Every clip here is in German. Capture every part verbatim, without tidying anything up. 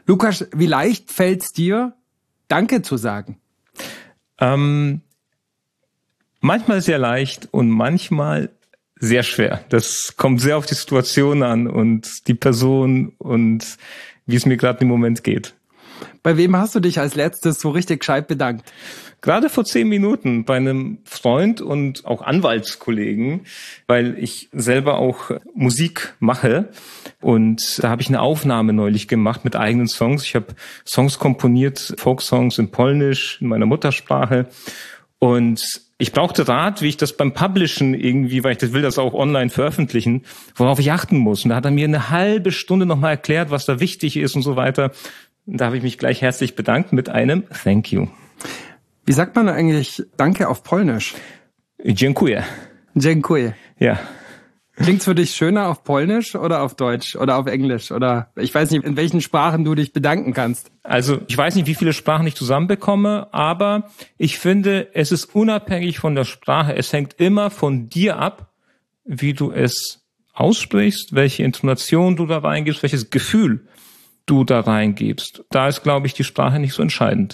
Lukas, wie leicht fällt's dir, Danke zu sagen? Ähm, manchmal sehr leicht und manchmal sehr schwer. Das kommt sehr auf die Situation an und die Person und wie es mir gerade im Moment geht. Bei wem hast du dich als letztes so richtig gescheit bedankt? Gerade vor zehn Minuten bei einem Freund und auch Anwaltskollegen, weil ich selber auch Musik mache. Und da habe ich eine Aufnahme neulich gemacht mit eigenen Songs. Ich habe Songs komponiert, Folksongs in Polnisch, in meiner Muttersprache. Und ich brauchte Rat, wie ich das beim Publishen irgendwie, weil ich das will, das auch online veröffentlichen, worauf ich achten muss. Und da hat er mir eine halbe Stunde nochmal erklärt, was da wichtig ist und so weiter. Und da habe ich mich gleich herzlich bedankt mit einem Thank you. Wie sagt man eigentlich Danke auf Polnisch? Dziękuję. Dziękuję. Ja. Klingt's für dich schöner auf Polnisch oder auf Deutsch oder auf Englisch? Oder ich weiß nicht, in welchen Sprachen du dich bedanken kannst. Also ich weiß nicht, wie viele Sprachen ich zusammenbekomme, aber ich finde, es ist unabhängig von der Sprache. Es hängt immer von dir ab, wie du es aussprichst, welche Intonation du da reingibst, welches Gefühl du da reingibst. Da ist, glaube ich, die Sprache nicht so entscheidend.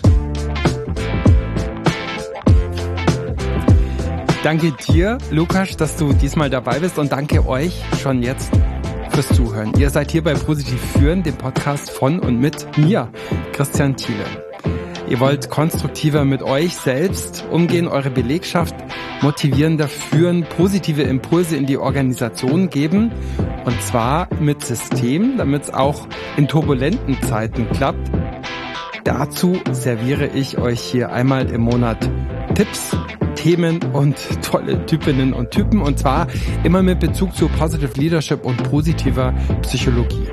Danke dir, Lukas, dass du diesmal dabei bist und danke euch schon jetzt fürs Zuhören. Ihr seid hier bei Positiv Führen, dem Podcast von und mit mir, Christian Thiele. Ihr wollt konstruktiver mit euch selbst umgehen, eure Belegschaft motivierender führen, positive Impulse in die Organisation geben und zwar mit System, damit es auch in turbulenten Zeiten klappt. Dazu serviere ich euch hier einmal im Monat Tipps, Themen und tolle Typinnen und Typen und zwar immer mit Bezug zu Positive Leadership und positiver Psychologie.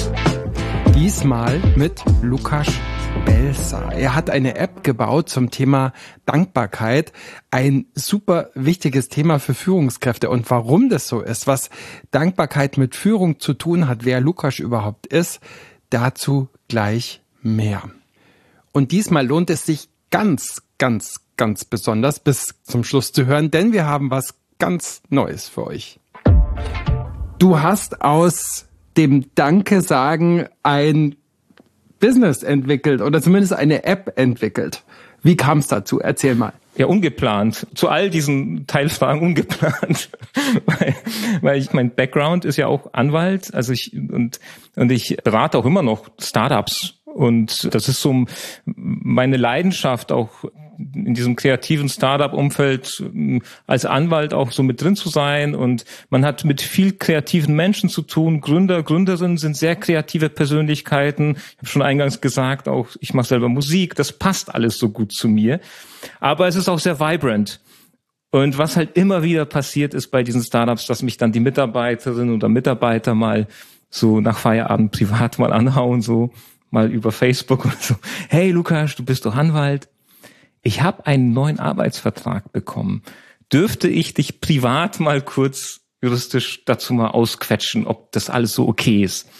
Diesmal mit Lukas Belzer. Er hat eine App gebaut zum Thema Dankbarkeit. Ein super wichtiges Thema für Führungskräfte. Und warum das so ist, was Dankbarkeit mit Führung zu tun hat, wer Lukas überhaupt ist, dazu gleich mehr. Und diesmal lohnt es sich ganz, ganz, ganz besonders bis zum Schluss zu hören, denn wir haben was ganz Neues für euch. Du hast aus dem Danke sagen ein Business entwickelt oder zumindest eine App entwickelt. Wie kam es dazu? Erzähl mal. Ja, ungeplant. Zu all diesen Teilfragen ungeplant. weil, weil ich, mein Background ist ja auch Anwalt, also ich, und, und ich berate auch immer noch Startups. Und das ist so meine Leidenschaft, auch in diesem kreativen Startup-Umfeld als Anwalt auch so mit drin zu sein. Und man hat mit viel kreativen Menschen zu tun. Gründer, Gründerinnen sind sehr kreative Persönlichkeiten. Ich habe schon eingangs gesagt, auch ich mache selber Musik. Das passt alles so gut zu mir. Aber es ist auch sehr vibrant. Und was halt immer wieder passiert ist bei diesen Startups, dass mich dann die Mitarbeiterinnen oder Mitarbeiter mal so nach Feierabend privat mal anhauen, so mal über Facebook und so. Hey Lukas, du bist doch Anwalt. Ich habe einen neuen Arbeitsvertrag bekommen. Dürfte ich dich privat mal kurz juristisch dazu mal ausquetschen, ob das alles so okay ist?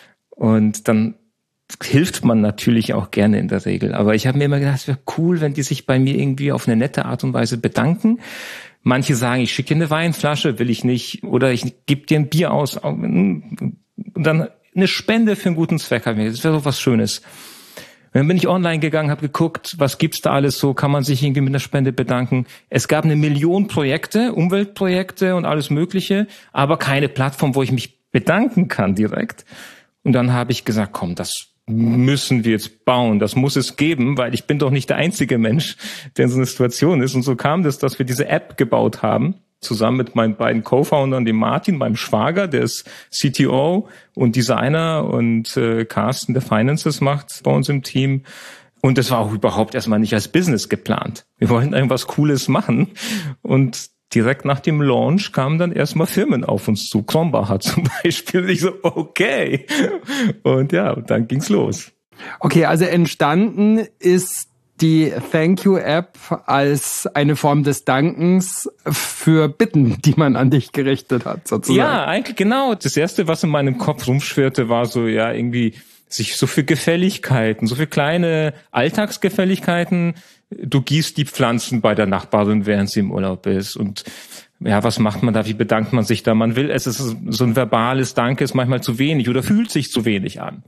Und dann hilft man natürlich auch gerne in der Regel. Aber ich habe mir immer gedacht, es wäre cool, wenn die sich bei mir irgendwie auf eine nette Art und Weise bedanken. Manche sagen, ich schicke dir eine Weinflasche, will ich nicht. Oder ich gebe dir ein Bier aus. Und dann eine Spende für einen guten Zweck. Das wäre so was Schönes. Und dann bin ich online gegangen, habe geguckt, was gibt's da alles so, kann man sich irgendwie mit einer Spende bedanken. Es gab eine Million Projekte, Umweltprojekte und alles Mögliche, aber keine Plattform, wo ich mich bedanken kann direkt. Und dann habe ich gesagt, komm, das müssen wir jetzt bauen, das muss es geben, weil ich bin doch nicht der einzige Mensch, der in so einer Situation ist. Und so kam das, dass wir diese App gebaut haben, zusammen mit meinen beiden Co-Foundern, dem Martin, meinem Schwager, der ist C T O und Designer, und äh, Carsten, der Finances macht bei uns im Team. Und das war auch überhaupt erstmal nicht als Business geplant. Wir wollten irgendwas Cooles machen. Und direkt nach dem Launch kamen dann erstmal Firmen auf uns zu, Kronbacher zum Beispiel. Und ich so, okay. Und ja, und dann ging's los. Okay, also entstanden ist die Thank You App als eine Form des Dankens für Bitten, die man an dich gerichtet hat, sozusagen. Ja, eigentlich genau. Das Erste, was in meinem Kopf rumschwirrte, war so, ja, irgendwie sich so viel Gefälligkeiten, so viel kleine Alltagsgefälligkeiten. Du gießt die Pflanzen bei der Nachbarin, während sie im Urlaub ist. Und ja, was macht man da? Wie bedankt man sich da? Man will, es ist so ein verbales Danke, ist manchmal zu wenig oder fühlt sich zu wenig an.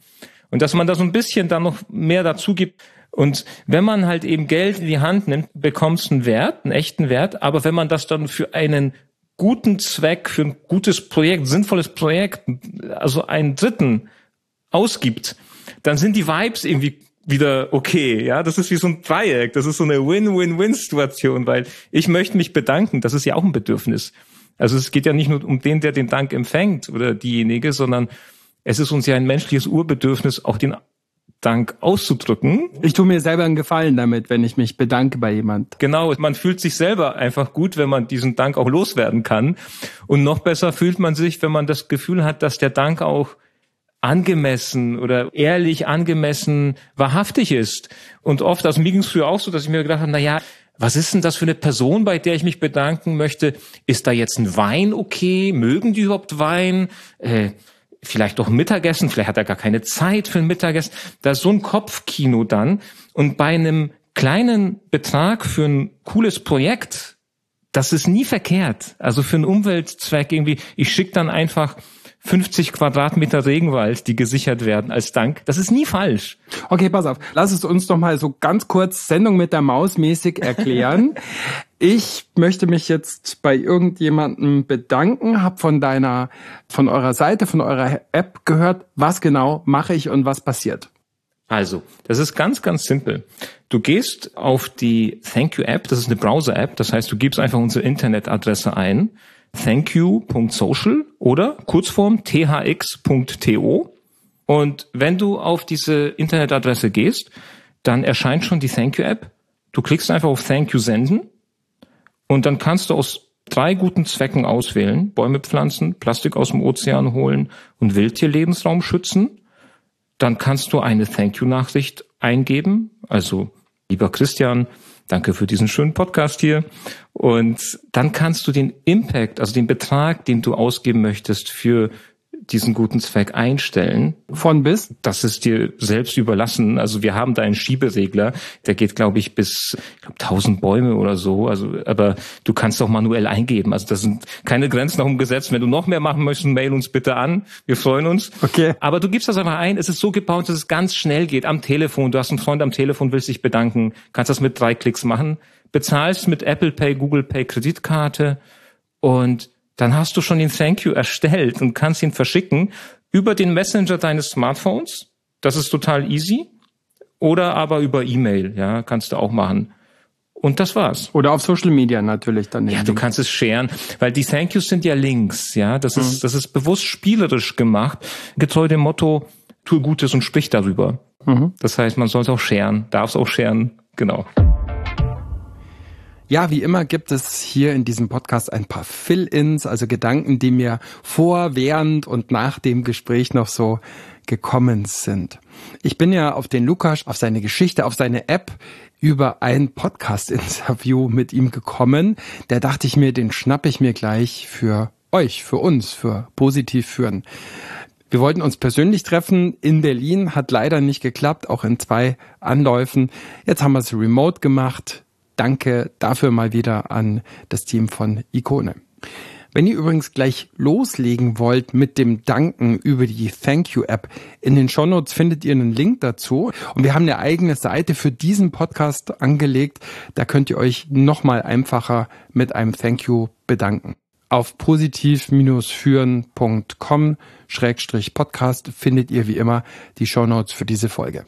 Und dass man da so ein bisschen dann noch mehr dazu gibt. Und wenn man halt eben Geld in die Hand nimmt, bekommt es einen Wert, einen echten Wert. Aber wenn man das dann für einen guten Zweck, für ein gutes Projekt, sinnvolles Projekt, also einen Dritten ausgibt, dann sind die Vibes irgendwie wieder okay, ja, das ist wie so ein Dreieck, das ist so eine Win-Win-Win-Situation, weil ich möchte mich bedanken, das ist ja auch ein Bedürfnis. Also es geht ja nicht nur um den, der den Dank empfängt oder diejenige, sondern es ist uns ja ein menschliches Urbedürfnis, auch den Dank auszudrücken. Ich tue mir selber einen Gefallen damit, wenn ich mich bedanke bei jemand. Genau, man fühlt sich selber einfach gut, wenn man diesen Dank auch loswerden kann. Und noch besser fühlt man sich, wenn man das Gefühl hat, dass der Dank auch angemessen oder ehrlich angemessen wahrhaftig ist. Und oft, also mir ging es früher auch so, dass ich mir gedacht habe, na ja, was ist denn das für eine Person, bei der ich mich bedanken möchte? Ist da jetzt ein Wein okay? Mögen die überhaupt Wein? Äh, vielleicht doch Mittagessen? Vielleicht hat er gar keine Zeit für ein Mittagessen. Da ist so ein Kopfkino dann. Und bei einem kleinen Betrag für ein cooles Projekt, das ist nie verkehrt. Also für einen Umweltzweck irgendwie, ich schicke dann einfach fünfzig Quadratmeter Regenwald, die gesichert werden als Dank. Das ist nie falsch. Okay, pass auf. Lass es uns doch mal so ganz kurz Sendung mit der Maus mäßig erklären. Ich möchte mich jetzt bei irgendjemandem bedanken, habe von deiner, von eurer Seite, von eurer App gehört, was genau mache ich und was passiert. Also, das ist ganz, ganz simpel. Du gehst auf die Thank You App, das ist eine Browser-App, das heißt, du gibst einfach unsere Internetadresse ein, thankyou Punkt social oder Kurzform t h x Punkt t o. Und wenn du auf diese Internetadresse gehst, dann erscheint schon die Thank You App. Du klickst einfach auf Thank You senden und dann kannst du aus drei guten Zwecken auswählen: Bäume pflanzen, Plastik aus dem Ozean holen und Wildtierlebensraum schützen. Dann kannst du eine Thank You Nachricht eingeben, also lieber Christian, danke für diesen schönen Podcast hier. Und dann kannst du den Impact, also den Betrag, den du ausgeben möchtest, für diesen guten Zweck einstellen. Von bis? Das ist dir selbst überlassen. Also wir haben da einen Schieberegler, der geht, glaube ich, bis ich glaube, tausend Bäume oder so. Also, aber du kannst auch manuell eingeben. Also das sind keine Grenzen nach dem Gesetz. Wenn du noch mehr machen möchtest, mail uns bitte an. Wir freuen uns. Okay. Aber du gibst das einfach ein. Es ist so gebaut, dass es ganz schnell geht. Am Telefon. Du hast einen Freund am Telefon, willst dich bedanken. Kannst das mit drei Klicks machen. Bezahlst mit Apple Pay, Google Pay, Kreditkarte und dann hast du schon den Thank You erstellt und kannst ihn verschicken über den Messenger deines Smartphones. Das ist total easy. Oder aber über E-Mail, ja, kannst du auch machen. Und das war's. Oder auf Social Media natürlich dann. Ja, du kannst es sharen, weil die Thank Yous sind ja Links, ja. Das mhm. ist, das ist bewusst spielerisch gemacht, getreu dem Motto, tue Gutes und sprich darüber. Mhm. Das heißt, man soll es auch sharen, darf es auch sharen, genau. Ja, wie immer gibt es hier in diesem Podcast ein paar Fill-ins, also Gedanken, die mir vor, während und nach dem Gespräch noch so gekommen sind. Ich bin ja auf den Lukas, auf seine Geschichte, auf seine App über ein Podcast-Interview mit ihm gekommen. Da dachte ich mir, den schnappe ich mir gleich für euch, für uns, für Positiv führen. Wir wollten uns persönlich treffen in Berlin, hat leider nicht geklappt, auch in zwei Anläufen. Jetzt haben wir es remote gemacht. Danke dafür mal wieder an das Team von Ikone. Wenn ihr übrigens gleich loslegen wollt mit dem Danken über die Thank You App, in den Shownotes findet ihr einen Link dazu. Und wir haben eine eigene Seite für diesen Podcast angelegt. Da könnt ihr euch nochmal einfacher mit einem Thank You bedanken. Auf positiv führen punkt com Schrägstrich Podcast findet ihr wie immer die Shownotes für diese Folge.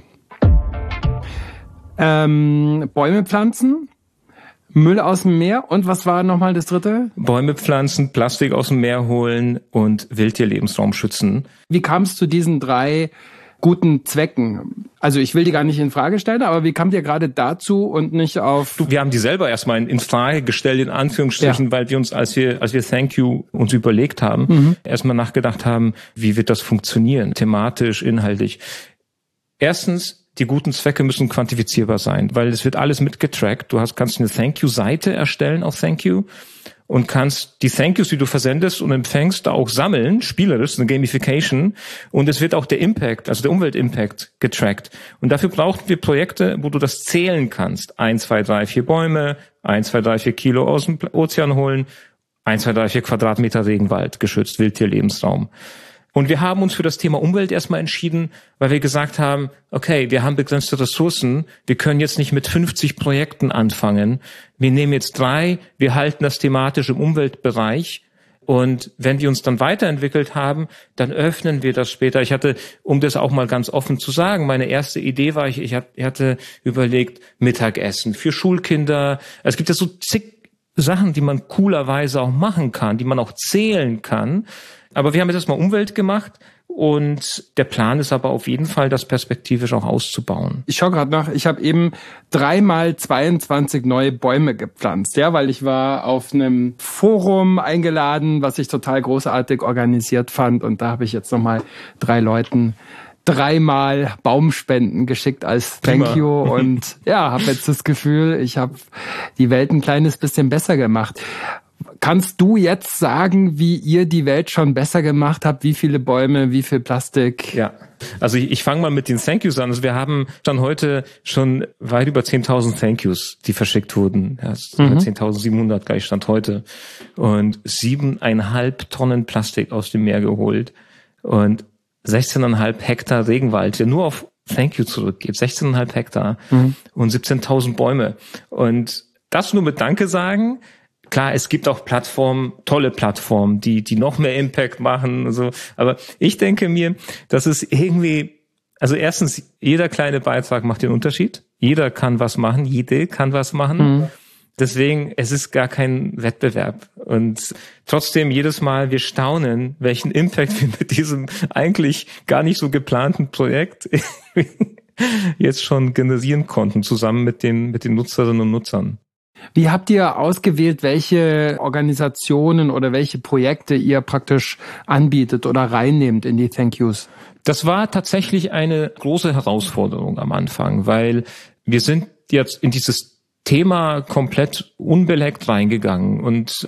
Ähm, Bäume pflanzen, Müll aus dem Meer und was war nochmal das dritte? Bäume pflanzen, Plastik aus dem Meer holen und Wildtierlebensraum schützen. Wie kam es zu diesen drei guten Zwecken? Also ich will die gar nicht in Frage stellen, aber wie kamt ihr gerade dazu und nicht auf... Du, wir haben die selber erstmal in Frage gestellt, in Anführungsstrichen, ja. Weil wir uns, als wir als wir Thank You uns überlegt haben, mhm. erstmal nachgedacht haben, wie wird das funktionieren, thematisch, inhaltlich. Erstens, die guten Zwecke müssen quantifizierbar sein, weil es wird alles mitgetrackt. Du hast, kannst eine Thank-You-Seite erstellen auf Thank You und kannst die Thank Yous, die du versendest und empfängst, da auch sammeln, spielerisch, eine Gamification. Und es wird auch der Impact, also der Umweltimpact getrackt. Und dafür brauchen wir Projekte, wo du das zählen kannst. Eins, zwei, drei, vier Bäume, eins, zwei, drei, vier Kilo aus dem Ozean holen, eins, zwei, drei, vier Quadratmeter Regenwald geschützt, Wildtierlebensraum. Und wir haben uns für das Thema Umwelt erstmal entschieden, weil wir gesagt haben, okay, wir haben begrenzte Ressourcen, wir können jetzt nicht mit fünfzig Projekten anfangen. Wir nehmen jetzt drei, wir halten das thematisch im Umweltbereich. Und wenn wir uns dann weiterentwickelt haben, dann öffnen wir das später. Ich hatte, um das auch mal ganz offen zu sagen, meine erste Idee war, ich, ich hatte überlegt, Mittagessen für Schulkinder. Es gibt ja so zig Sachen, die man coolerweise auch machen kann, die man auch zählen kann. Aber wir haben jetzt erstmal Umwelt gemacht und der Plan ist aber auf jeden Fall, das perspektivisch auch auszubauen. Ich schaue gerade nach, ich habe eben dreimal zweiundzwanzig neue Bäume gepflanzt, ja, weil ich war auf einem Forum eingeladen, was ich total großartig organisiert fand und da habe ich jetzt nochmal drei Leuten dreimal Baumspenden geschickt als Thank you und ja, habe jetzt das Gefühl, ich habe die Welt ein kleines bisschen besser gemacht. Kannst du jetzt sagen, wie ihr die Welt schon besser gemacht habt? Wie viele Bäume, wie viel Plastik? Ja, also ich, ich fange mal mit den Thank Yous an. Also wir haben dann heute schon weit über zehntausend Thank Yous, die verschickt wurden. Ja, mhm. zehntausendsiebenhundert gleich Stand heute. Und siebeneinhalb Tonnen Plastik aus dem Meer geholt. Und sechzehneinhalb Hektar Regenwald, der nur auf Thank You zurückgeht. sechzehneinhalb Hektar mhm. und siebzehntausend Bäume. Und das nur mit Danke sagen. Klar, es gibt auch Plattformen, tolle Plattformen, die die noch mehr Impact machen und so. Aber ich denke mir, dass es irgendwie, also erstens, jeder kleine Beitrag macht den Unterschied. Jeder kann was machen, jede kann was machen. Mhm. Deswegen, es ist gar kein Wettbewerb. Und trotzdem jedes Mal, wir staunen, welchen Impact wir mit diesem eigentlich gar nicht so geplanten Projekt jetzt schon generieren konnten, zusammen mit den, mit den Nutzerinnen und Nutzern. Wie habt ihr ausgewählt, welche Organisationen oder welche Projekte ihr praktisch anbietet oder reinnehmt in die Thank Yous? Das war tatsächlich eine große Herausforderung am Anfang, weil wir sind jetzt in dieses Thema komplett unbeleckt reingegangen und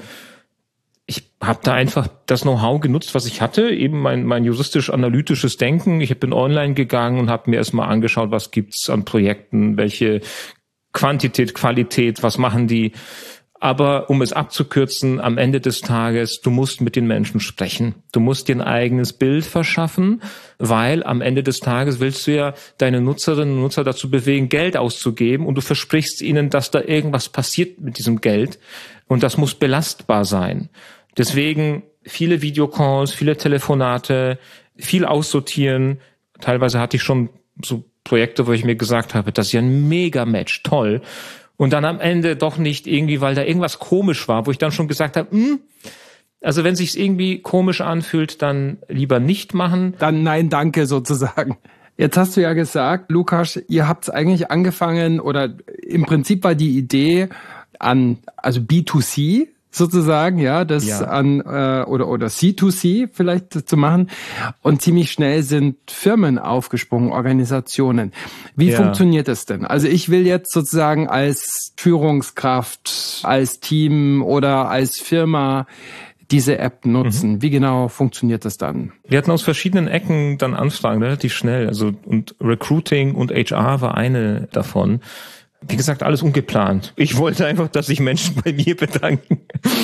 ich habe da einfach das Know-how genutzt, was ich hatte, eben mein, mein juristisch-analytisches Denken. Ich bin online gegangen und habe mir erstmal angeschaut, was gibt's an Projekten, welche Quantität, Qualität, was machen die? Aber um es abzukürzen, am Ende des Tages, du musst mit den Menschen sprechen. Du musst dir ein eigenes Bild verschaffen, weil am Ende des Tages willst du ja deine Nutzerinnen und Nutzer dazu bewegen, Geld auszugeben und du versprichst ihnen, dass da irgendwas passiert mit diesem Geld und das muss belastbar sein. Deswegen viele Videocalls, viele Telefonate, viel aussortieren. Teilweise hatte ich schon so Projekte, wo ich mir gesagt habe, das ist ja ein Mega-Match, toll. Und dann am Ende doch nicht irgendwie, weil da irgendwas komisch war, wo ich dann schon gesagt habe, hm, also wenn sich's irgendwie komisch anfühlt, dann lieber nicht machen. Dann nein, danke sozusagen. Jetzt hast du ja gesagt, Lukas, ihr habt's eigentlich angefangen oder im Prinzip war die Idee an, also B zwei C sozusagen, ja, das ja. an äh, oder oder C zwei C vielleicht zu machen und ziemlich schnell sind Firmen aufgesprungen, Organisationen. Wie ja. funktioniert das denn? Also ich will jetzt sozusagen als Führungskraft, als Team oder als Firma diese App nutzen. Mhm. Wie genau funktioniert das dann? Wir hatten aus verschiedenen Ecken dann Anfragen, relativ schnell. Also und Recruiting und H R war eine davon. Wie gesagt, alles ungeplant. Ich wollte einfach, dass sich Menschen bei mir bedanken.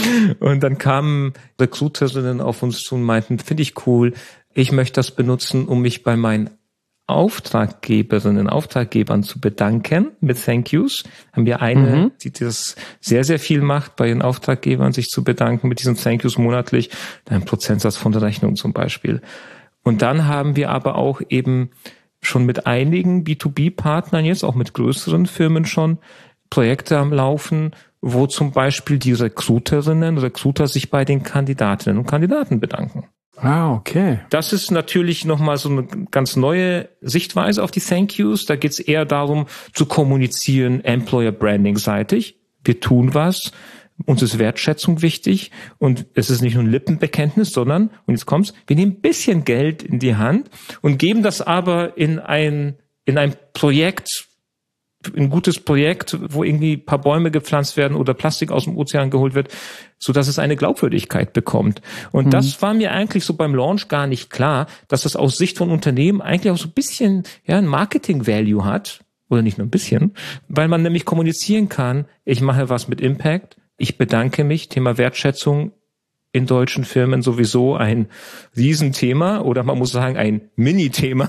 Und dann kamen Recruiterinnen auf uns zu und meinten, finde ich cool, ich möchte das benutzen, um mich bei meinen Auftraggeberinnen, Auftraggebern zu bedanken mit Thank Yous. Haben wir eine, mhm. die das sehr, sehr viel macht, bei ihren Auftraggebern sich zu bedanken mit diesen Thank Yous monatlich, einen Prozentsatz von der Rechnung zum Beispiel. Und dann haben wir aber auch eben schon mit einigen B zwei B-Partnern jetzt, auch mit größeren Firmen schon, Projekte am Laufen, wo zum Beispiel die Recruiterinnen, Recruiter sich bei den Kandidatinnen und Kandidaten bedanken. Ah, okay. Das ist natürlich nochmal so eine ganz neue Sichtweise auf die Thank Yous. Da geht es eher darum, zu kommunizieren, Employer-Branding-seitig. Wir tun was. Uns ist Wertschätzung wichtig und es ist nicht nur ein Lippenbekenntnis, sondern, und jetzt kommt's, wir nehmen ein bisschen Geld in die Hand und geben das aber in ein, in ein Projekt, ein gutes Projekt, wo irgendwie ein paar Bäume gepflanzt werden oder Plastik aus dem Ozean geholt wird, so dass es eine Glaubwürdigkeit bekommt. Und mhm. das war mir eigentlich so beim Launch gar nicht klar, dass das aus Sicht von Unternehmen eigentlich auch so ein bisschen, ja, ein Marketing-Value hat. Oder nicht nur ein bisschen, weil man nämlich kommunizieren kann, ich mache was mit Impact, ich bedanke mich, Thema Wertschätzung, in deutschen Firmen sowieso ein Riesenthema oder man muss sagen ein Mini-Thema.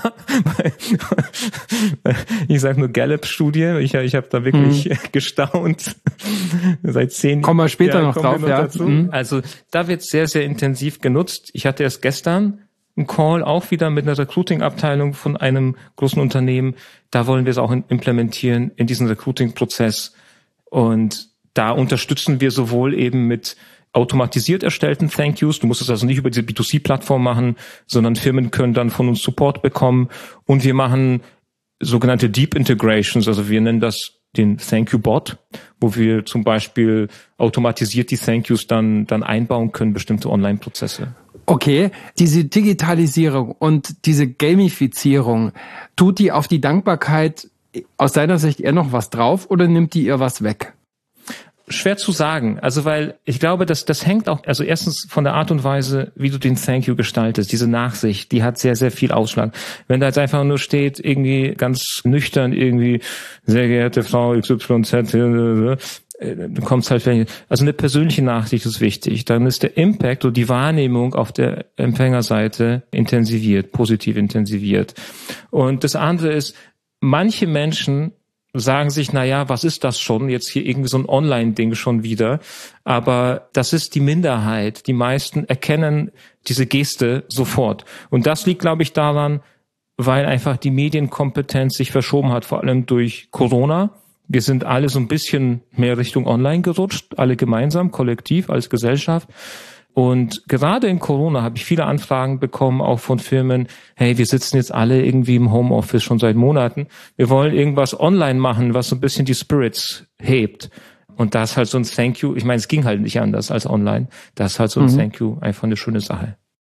Ich sage nur Gallup-Studie, ich, ich habe da wirklich mhm. gestaunt. Seit zehn Kommen wir später Jahren noch drauf, ja. Mhm. Also da wird sehr, sehr intensiv genutzt. Ich hatte erst gestern einen Call auch wieder mit einer Recruiting-Abteilung von einem großen Unternehmen. Da wollen wir es auch implementieren in diesen Recruiting-Prozess. Und da unterstützen wir sowohl eben mit automatisiert erstellten Thank Yous. Du musst es also nicht über diese B zwei C-Plattform machen, sondern Firmen können dann von uns Support bekommen. Und wir machen sogenannte Deep Integrations, also wir nennen das den Thank You Bot, wo wir zum Beispiel automatisiert die Thank Yous dann, dann einbauen können, bestimmte Online-Prozesse. Okay, diese Digitalisierung und diese Gamifizierung, tut die auf die Dankbarkeit aus deiner Sicht eher noch was drauf oder nimmt die ihr was weg? Schwer zu sagen. Also, weil ich glaube, dass das hängt auch, also erstens von der Art und Weise, wie du den Thank You gestaltest, diese Nachsicht, die hat sehr, sehr viel Ausschlag. Wenn da jetzt einfach nur steht, irgendwie ganz nüchtern, irgendwie, sehr geehrte Frau X Y Z, dann kommt's halt, also eine persönliche Nachricht ist wichtig. Dann ist der Impact oder die Wahrnehmung auf der Empfängerseite intensiviert, positiv intensiviert. Und das andere ist, manche Menschen sagen sich, na ja, was ist das schon? Jetzt hier irgendwie so ein Online-Ding schon wieder. Aber das ist die Minderheit. Die meisten erkennen diese Geste sofort. Und das liegt, glaube ich, daran, weil einfach die Medienkompetenz sich verschoben hat, vor allem durch Corona. Wir sind alle so ein bisschen mehr Richtung Online gerutscht, alle gemeinsam, kollektiv, als Gesellschaft. Und gerade in Corona habe ich viele Anfragen bekommen, auch von Firmen, hey, wir sitzen jetzt alle irgendwie im Homeoffice schon seit Monaten. Wir wollen irgendwas online machen, was so ein bisschen die Spirits hebt. Und das ist halt so ein Thank You. Ich meine, es ging halt nicht anders als online. Das ist halt so ein mhm. Thank You, einfach eine schöne Sache.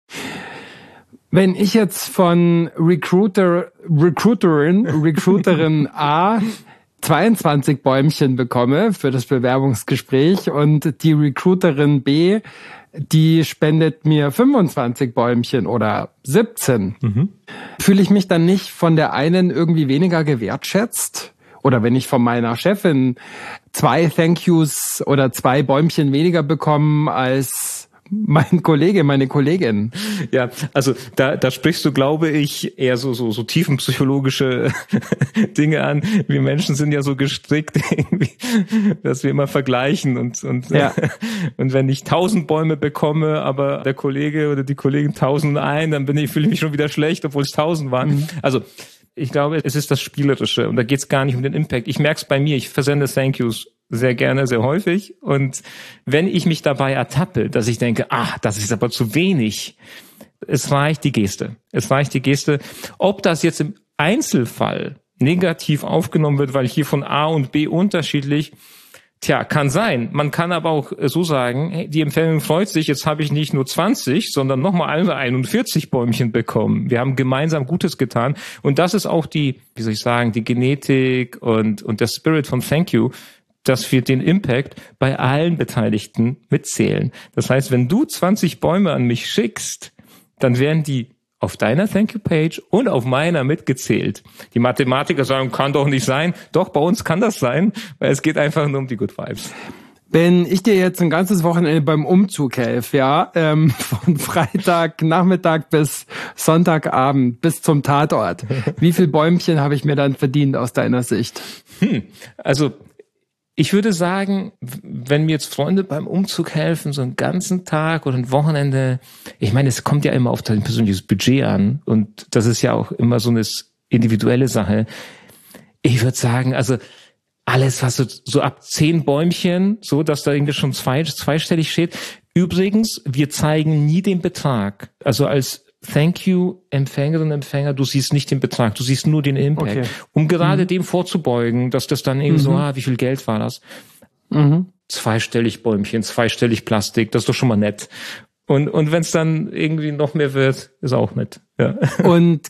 Wenn ich jetzt von Recruiter, Recruiterin, Recruiterin A zweiundzwanzig Bäumchen bekomme für das Bewerbungsgespräch und die Recruiterin B, die spendet mir fünfundzwanzig Bäumchen oder siebzehn. Mhm. Fühle ich mich dann nicht von der einen irgendwie weniger gewertschätzt? Oder wenn ich von meiner Chefin zwei Thank Yous oder zwei Bäumchen weniger bekomme als mein Kollege, meine Kollegin. Ja, also da, da sprichst du, glaube ich, eher so so so tiefenpsychologische Dinge an. Wir Menschen sind ja so gestrickt, irgendwie, dass wir immer vergleichen und und ja. und wenn ich tausend Bäume bekomme, aber der Kollege oder die Kollegin tausend ein, dann bin ich fühle ich mich schon wieder schlecht, obwohl es tausend waren. Mhm. Also ich glaube, es ist das Spielerische und da geht es gar nicht um den Impact. Ich merke es bei mir, ich versende Thank Yous sehr gerne, sehr häufig. Und wenn ich mich dabei ertappe, dass ich denke, ah, das ist aber zu wenig, es reicht die Geste. Es reicht die Geste. Ob das jetzt im Einzelfall negativ aufgenommen wird, weil hier von A und B unterschiedlich, tja, kann sein. Man kann aber auch so sagen, hey, die Empfängin freut sich, jetzt habe ich nicht nur zwanzig, sondern nochmal einundvierzig Bäumchen bekommen. Wir haben gemeinsam Gutes getan. Und das ist auch die, wie soll ich sagen, die Genetik und, und der Spirit von Thank You, dass wir den Impact bei allen Beteiligten mitzählen. Das heißt, wenn du zwanzig Bäume an mich schickst, dann werden die auf deiner Thank You Page und auf meiner mitgezählt. Die Mathematiker sagen, kann doch nicht sein. Doch, bei uns kann das sein, weil es geht einfach nur um die Good Vibes. Wenn ich dir jetzt ein ganzes Wochenende beim Umzug helfe, ja, ähm, von Freitagnachmittag bis Sonntagabend bis zum Tatort, wie viel Bäumchen habe ich mir dann verdient aus deiner Sicht? Hm, also ich würde sagen, wenn mir jetzt Freunde beim Umzug helfen, so einen ganzen Tag oder ein Wochenende, ich meine, es kommt ja immer auf dein persönliches Budget an und das ist ja auch immer so eine individuelle Sache. Ich würde sagen, also alles, was so, so ab zehn Bäumchen, so dass da irgendwie schon zwei, zweistellig steht. Übrigens, wir zeigen nie den Betrag. Also als Thank You, Empfängerinnen und Empfänger, du siehst nicht den Betrag, du siehst nur den Impact. Okay. Um gerade mhm. dem vorzubeugen, dass das dann eben mhm. so, ah, wie viel Geld war das? Mhm. Zweistellig Bäumchen, zweistellig Plastik, das ist doch schon mal nett. Und, und wenn es dann irgendwie noch mehr wird, ist auch nett. Ja. Und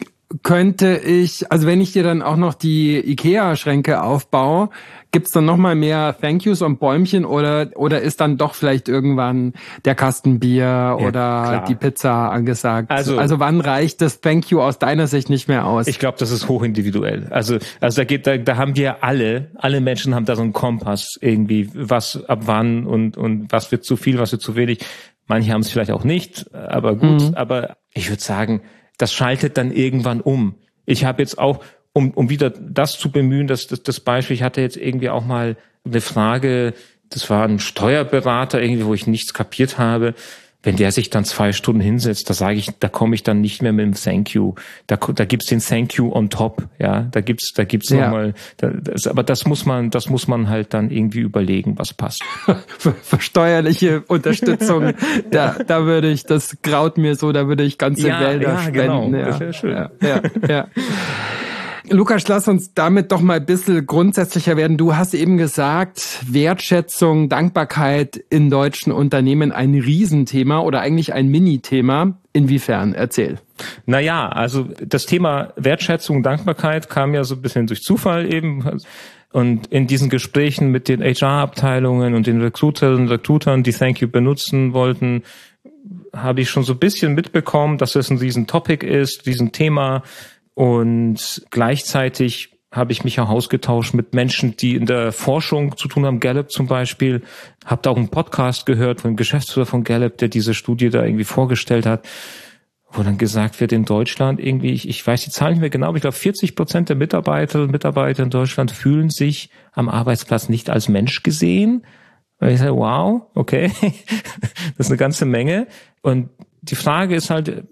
könnte ich, also wenn ich dir dann auch noch die Ikea-Schränke aufbaue, gibt's dann noch mal mehr Thank Yous und Bäumchen oder oder ist dann doch vielleicht irgendwann der Kasten Bier ja, oder klar. die Pizza angesagt? Also, also wann reicht das Thank You aus deiner Sicht nicht mehr aus? Ich glaube, das ist hochindividuell. Also also da geht da, da haben wir alle, alle Menschen haben da so einen Kompass irgendwie, was ab wann und und was wird zu viel, was wird zu wenig. Manche haben es vielleicht auch nicht, aber gut. Mhm. Aber ich würde sagen, das schaltet dann irgendwann um. Ich habe jetzt auch, um, um wieder das zu bemühen, das, das, das Beispiel, ich hatte jetzt irgendwie auch mal eine Frage, das war ein Steuerberater irgendwie, wo ich nichts kapiert habe. Wenn der sich dann zwei Stunden hinsetzt, da sage ich, da komme ich dann nicht mehr mit dem Thank you. Da, da gibt's den Thank you on top, ja. Da gibt's, da gibt's ja. nochmal. Da, das, aber das muss man, das muss man halt dann irgendwie überlegen, was passt. Für, für steuerliche Unterstützung, da, da würde ich, das graut mir so, da würde ich ganze ja, Wälder ja, spenden. Genau. Ja, das wäre schön. Ja, ja, ja. Lukas, lass uns damit doch mal ein bisschen grundsätzlicher werden. Du hast eben gesagt, Wertschätzung, Dankbarkeit in deutschen Unternehmen ein Riesenthema oder eigentlich ein Mini-Thema. Inwiefern? Erzähl. Naja, also das Thema Wertschätzung, Dankbarkeit kam ja so ein bisschen durch Zufall eben. Und in diesen Gesprächen mit den H R-Abteilungen und den Recruiterinnen und Recruitern, die Thank You benutzen wollten, habe ich schon so ein bisschen mitbekommen, dass es ein Riesen-Topic ist, Riesenthema. Und gleichzeitig habe ich mich auch ausgetauscht mit Menschen, die in der Forschung zu tun haben, Gallup zum Beispiel. Habe da auch einen Podcast gehört von dem Geschäftsführer von Gallup, der diese Studie da irgendwie vorgestellt hat, wo dann gesagt wird, in Deutschland irgendwie, ich, ich weiß die Zahlen nicht mehr genau, aber ich glaube vierzig Prozent der Mitarbeiter und Mitarbeiter in Deutschland fühlen sich am Arbeitsplatz nicht als Mensch gesehen. Und ich sage, wow, okay, das ist eine ganze Menge. Und die Frage ist halt,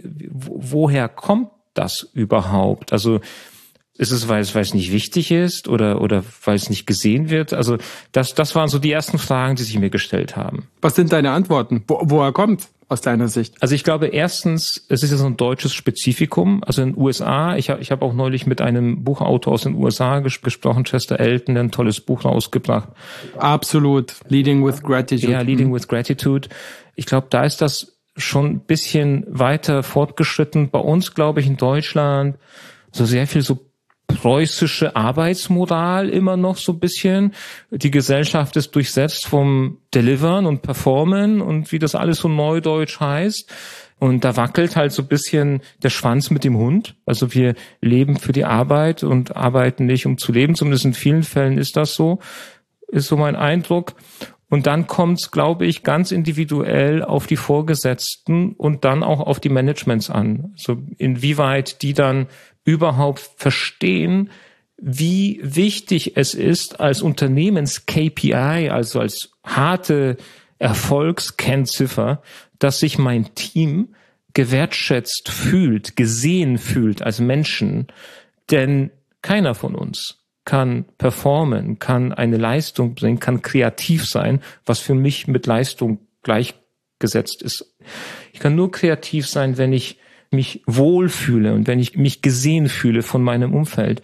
woher kommt das überhaupt? Also ist es, weil es, weil es nicht wichtig ist oder, oder weil es nicht gesehen wird? Also das, das waren so die ersten Fragen, die sich mir gestellt haben. Was sind deine Antworten? Wo, woher kommt aus deiner Sicht? Also ich glaube erstens, es ist ja so ein deutsches Spezifikum. Also in den U S A, ich habe ich hab auch neulich mit einem Buchautor aus den U S A ges- gesprochen, Chester Elton, der ein tolles Buch rausgebracht. Absolut. Leading with Gratitude. Ja, Leading with Gratitude. Ich glaube, da ist das schon ein bisschen weiter fortgeschritten. Bei uns, glaube ich, in Deutschland so sehr viel so preußische Arbeitsmoral immer noch so ein bisschen. Die Gesellschaft ist durchsetzt vom Delivern und Performen und wie das alles so neudeutsch heißt. Und da wackelt halt so ein bisschen der Schwanz mit dem Hund. Also wir leben für die Arbeit und arbeiten nicht, um zu leben. Zumindest in vielen Fällen ist das so, ist so mein Eindruck. Und dann kommt es, glaube ich, ganz individuell auf die Vorgesetzten und dann auch auf die Managements an. Also inwieweit die dann überhaupt verstehen, wie wichtig es ist, als Unternehmens-K P I, also als harte Erfolgskennziffer, dass sich mein Team gewertschätzt fühlt, gesehen fühlt als Menschen. Denn keiner von uns kann performen, kann eine Leistung bringen, kann kreativ sein, was für mich mit Leistung gleichgesetzt ist. Ich kann nur kreativ sein, wenn ich mich wohlfühle und wenn ich mich gesehen fühle von meinem Umfeld.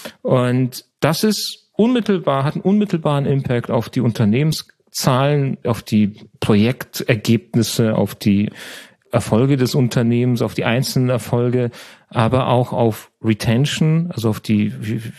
Und das ist unmittelbar, hat einen unmittelbaren Impact auf die Unternehmenszahlen, auf die Projektergebnisse, auf die Erfolge des Unternehmens, auf die einzelnen Erfolge, aber auch auf Retention, also auf die,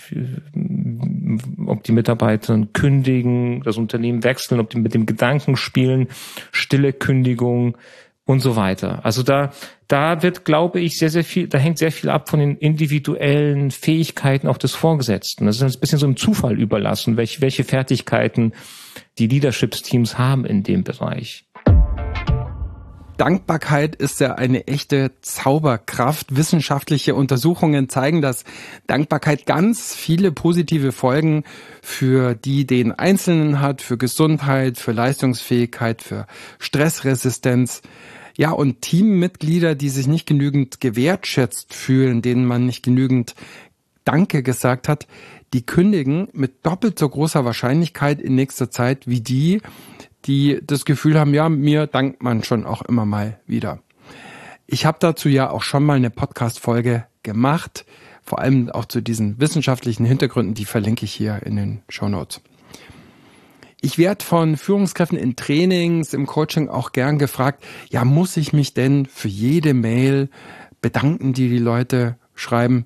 ob die Mitarbeiter kündigen, das Unternehmen wechseln, ob die mit dem Gedanken spielen, stille Kündigung und so weiter. Also da, da wird, glaube ich, sehr, sehr viel, da hängt sehr viel ab von den individuellen Fähigkeiten auch des Vorgesetzten. Das ist ein bisschen so im Zufall überlassen, welche, welche Fertigkeiten die Leadership-Teams haben in dem Bereich. Dankbarkeit ist ja eine echte Zauberkraft. Wissenschaftliche Untersuchungen zeigen, dass Dankbarkeit ganz viele positive Folgen für die den Einzelnen hat, für Gesundheit, für Leistungsfähigkeit, für Stressresistenz. Ja, und Teammitglieder, die sich nicht genügend gewertschätzt fühlen, denen man nicht genügend Danke gesagt hat, die kündigen mit doppelt so großer Wahrscheinlichkeit in nächster Zeit wie die, die das Gefühl haben, ja, mir dankt man schon auch immer mal wieder. Ich habe dazu ja auch schon mal eine Podcast-Folge gemacht, vor allem auch zu diesen wissenschaftlichen Hintergründen, die verlinke ich hier in den Shownotes. Ich werde von Führungskräften in Trainings, im Coaching auch gern gefragt, ja, muss ich mich denn für jede Mail bedanken, die die Leute schreiben?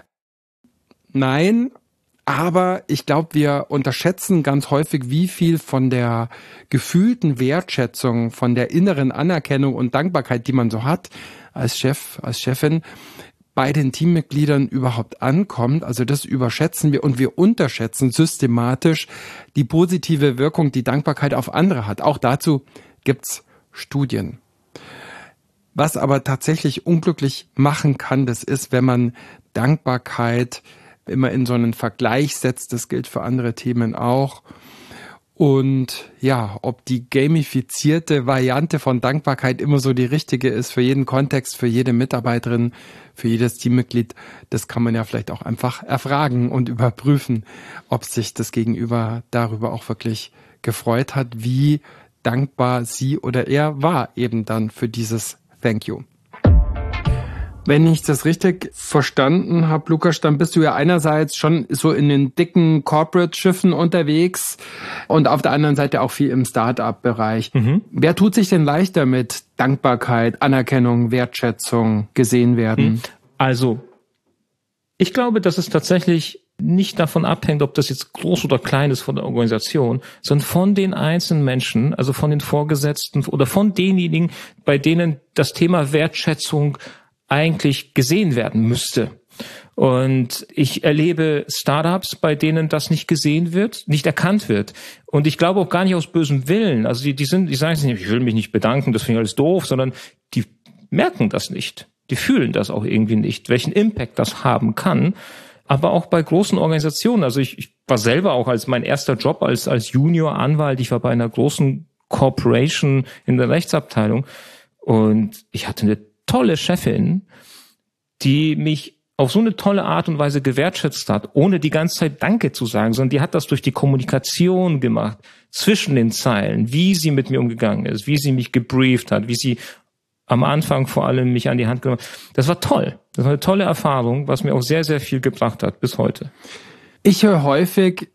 Nein, aber ich glaube, wir unterschätzen ganz häufig, wie viel von der gefühlten Wertschätzung, von der inneren Anerkennung und Dankbarkeit, die man so hat als Chef, als Chefin, bei den Teammitgliedern überhaupt ankommt. Also das überschätzen wir und wir unterschätzen systematisch die positive Wirkung, die Dankbarkeit auf andere hat. Auch dazu gibt's Studien. Was aber tatsächlich unglücklich machen kann, das ist, wenn man Dankbarkeit immer in so einen Vergleich setzt. Das gilt für andere Themen auch. Und ja, ob die gamifizierte Variante von Dankbarkeit immer so die richtige ist für jeden Kontext, für jede Mitarbeiterin, für jedes Teammitglied, das kann man ja vielleicht auch einfach erfragen und überprüfen, ob sich das Gegenüber darüber auch wirklich gefreut hat, wie dankbar sie oder er war eben dann für dieses Thank you. Wenn ich das richtig verstanden habe, Lukas, dann bist du ja einerseits schon so in den dicken Corporate-Schiffen unterwegs und auf der anderen Seite auch viel im Start-up-Bereich. Mhm. Wer tut sich denn leichter mit Dankbarkeit, Anerkennung, Wertschätzung, gesehen werden? Also, ich glaube, dass es tatsächlich nicht davon abhängt, ob das jetzt groß oder klein ist von der Organisation, sondern von den einzelnen Menschen, also von den Vorgesetzten oder von denjenigen, bei denen das Thema Wertschätzung eigentlich gesehen werden müsste. Und ich erlebe Startups, bei denen das nicht gesehen wird, nicht erkannt wird. Und ich glaube auch gar nicht aus bösem Willen. Also die, die sind, die sagen nicht, ich will mich nicht bedanken, das finde ich alles doof, sondern die merken das nicht. Die fühlen das auch irgendwie nicht, welchen Impact das haben kann. Aber auch bei großen Organisationen. Also ich, ich war selber auch als mein erster Job als, als Junior-Anwalt, ich war bei einer großen Corporation in der Rechtsabteilung und ich hatte eine tolle Chefin, die mich auf so eine tolle Art und Weise gewertschätzt hat, ohne die ganze Zeit Danke zu sagen, sondern die hat das durch die Kommunikation gemacht, zwischen den Zeilen, wie sie mit mir umgegangen ist, wie sie mich gebrieft hat, wie sie am Anfang vor allem mich an die Hand genommen hat. Das war toll. Das war eine tolle Erfahrung, was mir auch sehr, sehr viel gebracht hat bis heute. Ich höre häufig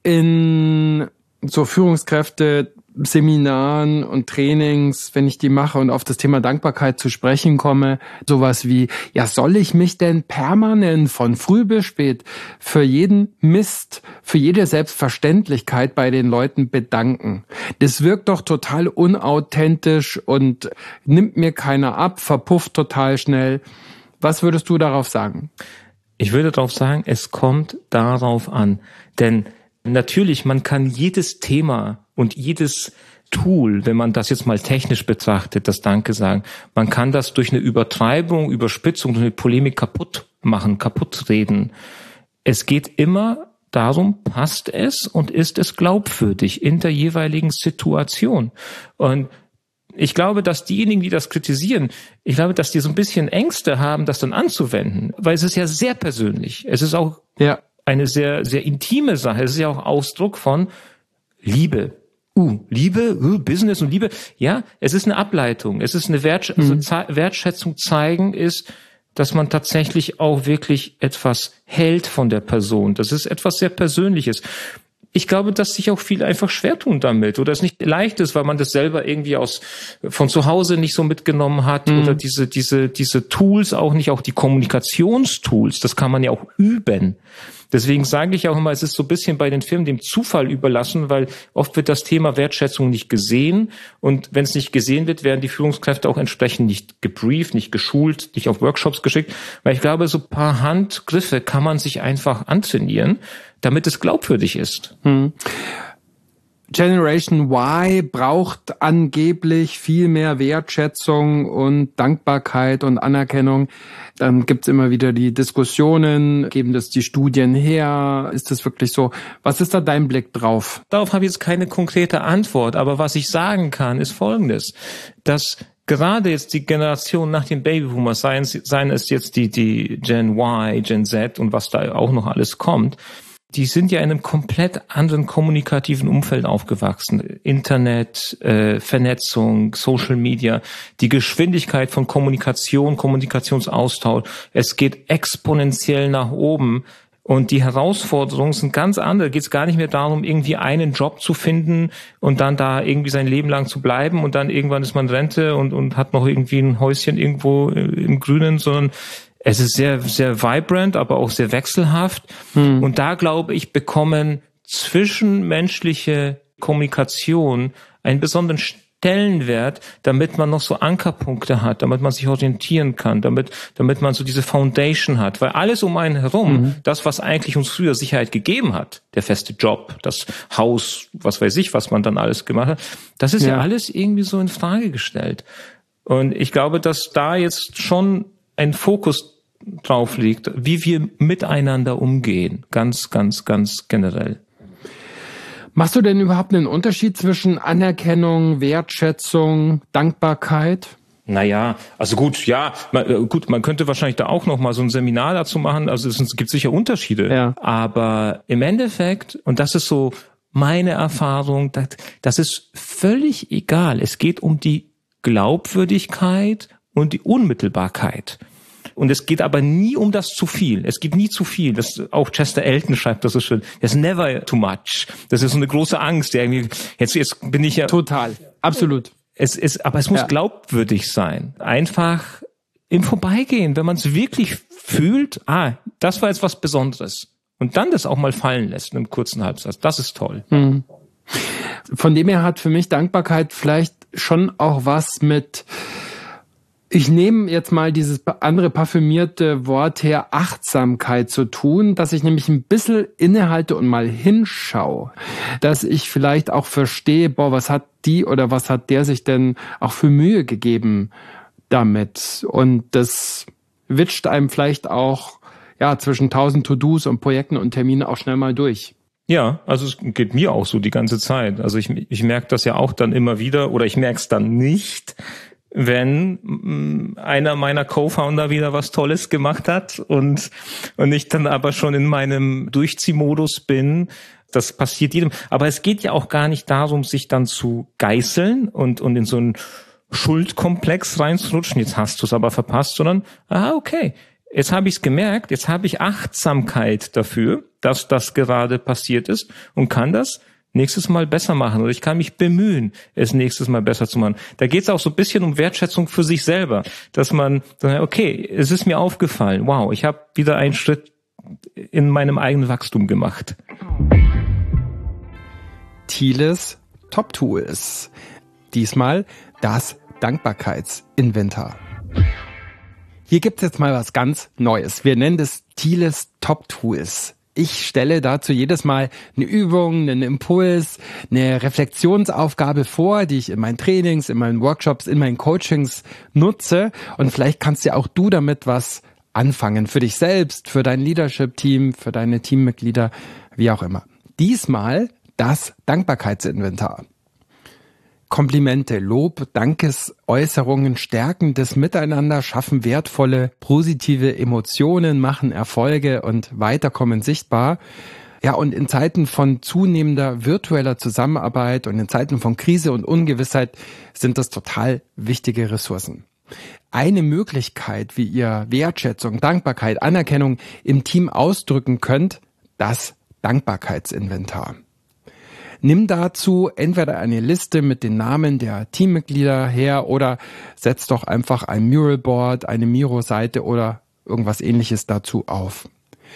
in so Führungskräfte Seminaren und Trainings, wenn ich die mache und auf das Thema Dankbarkeit zu sprechen komme, sowas wie, ja, soll ich mich denn permanent von früh bis spät für jeden Mist, für jede Selbstverständlichkeit bei den Leuten bedanken? Das wirkt doch total unauthentisch und nimmt mir keiner ab, verpufft total schnell. Was würdest du darauf sagen? Ich würde darauf sagen, es kommt darauf an, denn natürlich, man kann jedes Thema und jedes Tool, wenn man das jetzt mal technisch betrachtet, das Danke sagen, man kann das durch eine Übertreibung, Überspitzung, durch eine Polemik kaputt machen, kaputt reden. Es geht immer darum, passt es und ist es glaubwürdig in der jeweiligen Situation. Und ich glaube, dass diejenigen, die das kritisieren, ich glaube, dass die so ein bisschen Ängste haben, das dann anzuwenden, weil es ist ja sehr persönlich. Es ist auch ja eine sehr, sehr intime Sache. Es ist ja auch Ausdruck von Liebe. Uh, Liebe, uh, Business und Liebe. Ja, es ist eine Ableitung. Es ist eine Wertsch- mhm. also Wertschätzung zeigen ist, dass man tatsächlich auch wirklich etwas hält von der Person. Das ist etwas sehr Persönliches. Ich glaube, dass sich auch viele einfach schwer tun damit oder es nicht leicht ist, weil man das selber irgendwie aus von zu Hause nicht so mitgenommen hat mhm. oder diese diese diese Tools auch nicht, auch die Kommunikationstools, das kann man ja auch üben. Deswegen sage ich auch immer, es ist so ein bisschen bei den Firmen dem Zufall überlassen, weil oft wird das Thema Wertschätzung nicht gesehen und wenn es nicht gesehen wird, werden die Führungskräfte auch entsprechend nicht gebrieft, nicht geschult, nicht auf Workshops geschickt, weil ich glaube, so ein paar Handgriffe kann man sich einfach antrainieren, damit es glaubwürdig ist. Hm. Generation Y braucht angeblich viel mehr Wertschätzung und Dankbarkeit und Anerkennung. Dann gibt's immer wieder die Diskussionen, geben das die Studien her? Ist das wirklich so? Was ist da dein Blick drauf? Darauf habe ich jetzt keine konkrete Antwort, aber was ich sagen kann, ist Folgendes, dass gerade jetzt die Generation nach den Babyboomers, seien, seien es jetzt die, die Gen Y, Gen Z und was da auch noch alles kommt, die sind ja in einem komplett anderen kommunikativen Umfeld aufgewachsen. Internet, äh, Vernetzung, Social Media, die Geschwindigkeit von Kommunikation, Kommunikationsaustausch, es geht exponentiell nach oben. Und die Herausforderungen sind ganz andere. Geht es gar nicht mehr darum, irgendwie einen Job zu finden und dann da irgendwie sein Leben lang zu bleiben und dann irgendwann ist man Rente und, und hat noch irgendwie ein Häuschen irgendwo im Grünen, sondern es ist sehr, sehr vibrant, aber auch sehr wechselhaft. Hm. Und da, glaube ich, bekommen zwischenmenschliche Kommunikation einen besonderen Stellenwert, damit man noch so Ankerpunkte hat, damit man sich orientieren kann, damit damit man so diese Foundation hat. Weil alles um einen herum, mhm. das, was eigentlich uns früher Sicherheit gegeben hat, der feste Job, das Haus, was weiß ich, was man dann alles gemacht hat, das ist ja, ja alles irgendwie so in Frage gestellt. Und ich glaube, dass da jetzt schon ein Fokus drauf liegt, wie wir miteinander umgehen, ganz, ganz, ganz generell. Machst du denn überhaupt einen Unterschied zwischen Anerkennung, Wertschätzung, Dankbarkeit? Naja, also gut, ja, man, gut, man könnte wahrscheinlich da auch noch mal so ein Seminar dazu machen, also es, es gibt sicher Unterschiede, ja. Aber im Endeffekt, und das ist so meine Erfahrung, das, das ist völlig egal, es geht um die Glaubwürdigkeit und die Unmittelbarkeit. Und es geht aber nie um das zu viel. Es geht nie zu viel. Das, auch Chester Elton schreibt das so schön. There's never too much. Das ist so eine große Angst. Irgendwie, jetzt, jetzt bin ich ja. Total. Absolut. Es ist, aber es muss ja. glaubwürdig sein. Einfach im Vorbeigehen, wenn man es wirklich fühlt, ah, das war jetzt was Besonderes. Und dann das auch mal fallen lässt in einem kurzen Halbsatz. Das ist toll. Mhm. Von dem her hat für mich Dankbarkeit vielleicht schon auch was mit, ich nehme jetzt mal dieses andere parfümierte Wort her, Achtsamkeit zu tun, dass ich nämlich ein bisschen innehalte und mal hinschaue, dass ich vielleicht auch verstehe, boah, was hat die oder was hat der sich denn auch für Mühe gegeben damit? Und das witscht einem vielleicht auch ja zwischen tausend To-Dos und Projekten und Terminen auch schnell mal durch. Ja, also es geht mir auch so die ganze Zeit. Also ich, ich merke das ja auch dann immer wieder oder ich merke es dann nicht, wenn mh, einer meiner Co-Founder wieder was Tolles gemacht hat und und ich dann aber schon in meinem Durchziehmodus bin. Das passiert jedem. Aber es geht ja auch gar nicht darum, sich dann zu geißeln und und in so einen Schuldkomplex reinzurutschen. Jetzt hast du es aber verpasst, sondern ah okay, jetzt habe ich es gemerkt. Jetzt habe ich Achtsamkeit dafür, dass das gerade passiert ist und kann das nächstes Mal besser machen oder ich kann mich bemühen, es nächstes Mal besser zu machen. Da geht es auch so ein bisschen um Wertschätzung für sich selber, dass man sagt, okay, es ist mir aufgefallen, wow, ich habe wieder einen Schritt in meinem eigenen Wachstum gemacht. Thieles Top Tools. Diesmal das Dankbarkeitsinventar. Hier gibt es jetzt mal was ganz Neues. Wir nennen das Thieles Top Tools. Ich stelle dazu jedes Mal eine Übung, einen Impuls, eine Reflexionsaufgabe vor, die ich in meinen Trainings, in meinen Workshops, in meinen Coachings nutze. Und vielleicht kannst ja auch du damit was anfangen. Für dich selbst, für dein Leadership-Team, für deine Teammitglieder, wie auch immer. Diesmal das Dankbarkeitsinventar. Komplimente, Lob, Dankesäußerungen stärken das Miteinander, schaffen wertvolle, positive Emotionen, machen Erfolge und Weiterkommen sichtbar. Ja, und in Zeiten von zunehmender virtueller Zusammenarbeit und in Zeiten von Krise und Ungewissheit sind das total wichtige Ressourcen. Eine Möglichkeit, wie ihr Wertschätzung, Dankbarkeit, Anerkennung im Team ausdrücken könnt, das Dankbarkeitsinventar. Nimm dazu entweder eine Liste mit den Namen der Teammitglieder her oder setz doch einfach ein Muralboard, eine Miro-Seite oder irgendwas Ähnliches dazu auf.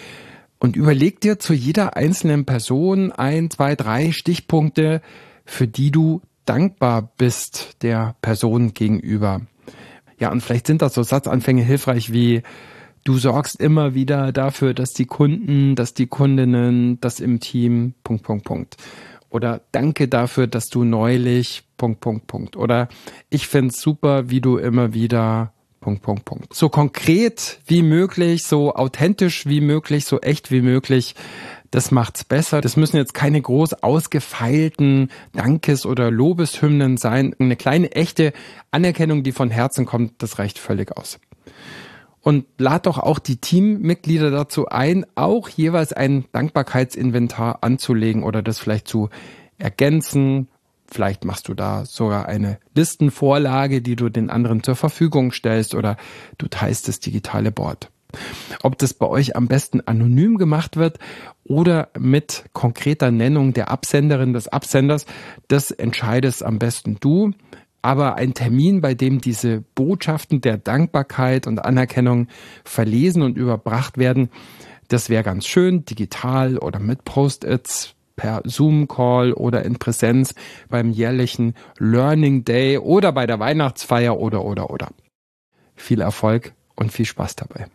Und überleg dir zu jeder einzelnen Person ein, zwei, drei Stichpunkte, für die du dankbar bist der Person gegenüber. Ja, und vielleicht sind das so Satzanfänge hilfreich wie: Du sorgst immer wieder dafür, dass die Kunden, dass die Kundinnen, das im Team, Punkt, Punkt, Punkt. Oder danke dafür, dass du neulich, Punkt, Punkt, Punkt. Oder ich find's super, wie du immer wieder, Punkt, Punkt, Punkt. So konkret wie möglich, so authentisch wie möglich, so echt wie möglich, das macht's besser. Das müssen jetzt keine groß ausgefeilten Dankes- oder Lobeshymnen sein. Eine kleine, echte Anerkennung, die von Herzen kommt, das reicht völlig aus. Und lad doch auch die Teammitglieder dazu ein, auch jeweils ein Dankbarkeitsinventar anzulegen oder das vielleicht zu ergänzen. Vielleicht machst du da sogar eine Listenvorlage, die du den anderen zur Verfügung stellst, oder du teilst das digitale Board. Ob das bei euch am besten anonym gemacht wird oder mit konkreter Nennung der Absenderin, des Absenders, das entscheidest am besten du. Aber ein Termin, bei dem diese Botschaften der Dankbarkeit und Anerkennung verlesen und überbracht werden, das wäre ganz schön, digital oder mit Post-its. per Zoom-Call oder in Präsenz beim jährlichen Learning Day oder bei der Weihnachtsfeier oder, oder, oder. Viel Erfolg und viel Spaß dabei.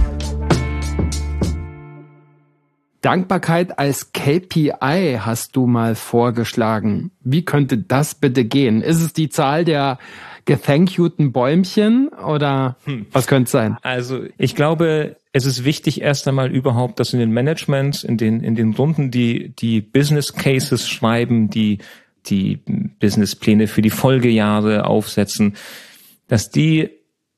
Dankbarkeit als K P I hast du mal vorgeschlagen. Wie könnte das bitte gehen? Ist es die Zahl der gethankyouten Bäumchen oder hm. was könnte es sein? Also ich glaube, es ist wichtig erst einmal überhaupt, dass in den Managements, in den in den Runden, die die Business Cases schreiben, die die Businesspläne für die Folgejahre aufsetzen, dass die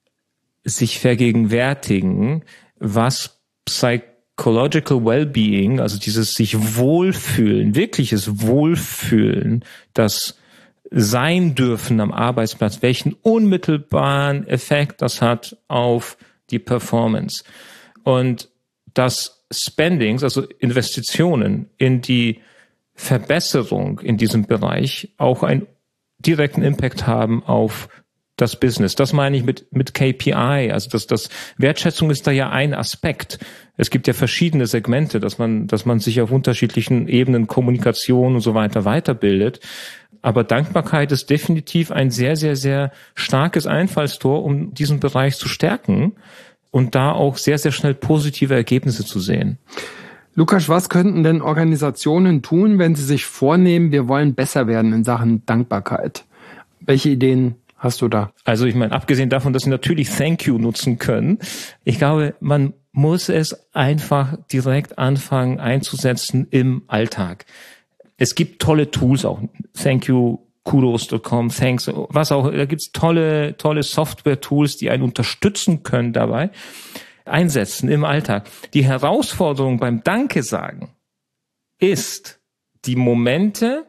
sich vergegenwärtigen, was Psychological Wellbeing, also dieses sich wohlfühlen, wirkliches Wohlfühlen, das sein dürfen am Arbeitsplatz, welchen unmittelbaren Effekt das hat auf die Performance. Und dass Spendings, also Investitionen in die Verbesserung in diesem Bereich auch einen direkten Impact haben auf das Business. Das meine ich mit, mit K P I. Also das, das Wertschätzung ist da ja ein Aspekt. Es gibt ja verschiedene Segmente, dass man, dass man sich auf unterschiedlichen Ebenen Kommunikation und so weiter weiterbildet. Aber Dankbarkeit ist definitiv ein sehr, sehr, sehr starkes Einfallstor, um diesen Bereich zu stärken und da auch sehr, sehr schnell positive Ergebnisse zu sehen. Lukas, was könnten denn Organisationen tun, wenn sie sich vornehmen, wir wollen besser werden in Sachen Dankbarkeit? Welche Ideen hast du da? Also ich meine, abgesehen davon, dass sie natürlich Thank You nutzen können, ich glaube, man muss es einfach direkt anfangen einzusetzen im Alltag. Es gibt tolle Tools auch, Thank You, Kudos Punkt com, Thanks, was auch, da gibt's tolle, tolle Software-Tools, die einen unterstützen können dabei, einsetzen im Alltag. Die Herausforderung beim Danke sagen ist, die Momente